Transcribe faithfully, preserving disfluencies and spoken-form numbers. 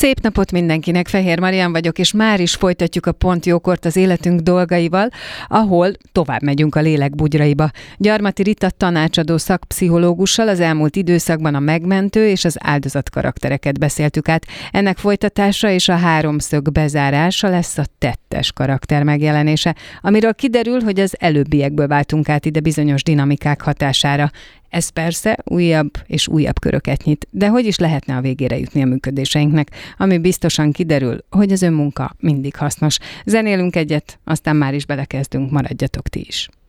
Szép napot mindenkinek, Fehér Marian vagyok, és már is folytatjuk a Pont Jókort az életünk dolgaival, ahol tovább megyünk a lélek bugyraiba. Gyarmati Rita tanácsadó szakpszichológussal az elmúlt időszakban a megmentő és az áldozat karaktereket beszéltük át. Ennek folytatása és a háromszög bezárása lesz a tettes karakter megjelenése, amiről kiderül, hogy az előbbiekből váltunk át ide bizonyos dinamikák hatására. Ez persze újabb és újabb köröket nyit, de hogy is lehetne a végére jutni a működéseinknek, ami biztosan kiderül, hogy az önmunka mindig hasznos. Zenélünk egyet, aztán már is belekezdünk, maradjatok ti is.